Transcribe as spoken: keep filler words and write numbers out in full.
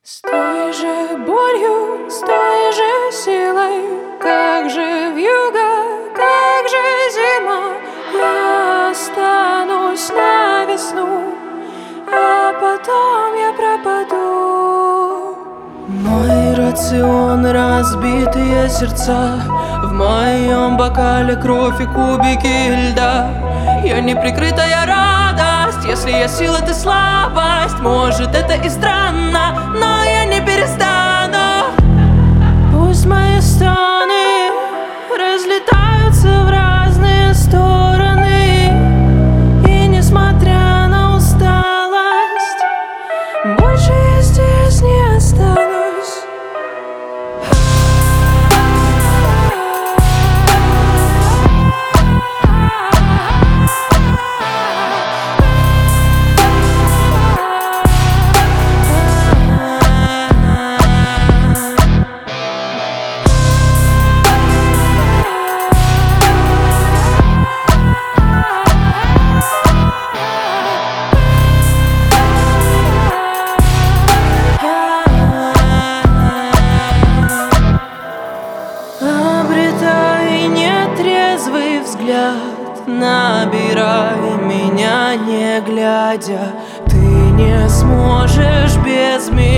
С той же болью, с той же силой, как же вьюга, как же зима, я останусь на весну, а потом я пропаду. Мой рацион — разбитые сердца, в моем бокале кровь и кубики льда. Я неприкрытая радость, если я сила, ты слабость. Может, это и странно, но я не перестану. Пусть мои стоны разлетаются в разные стороны, и несмотря на усталость, больше я здесь не останусь. Обретай нетрезвый взгляд, набирай меня не глядя. Ты не сможешь без меня.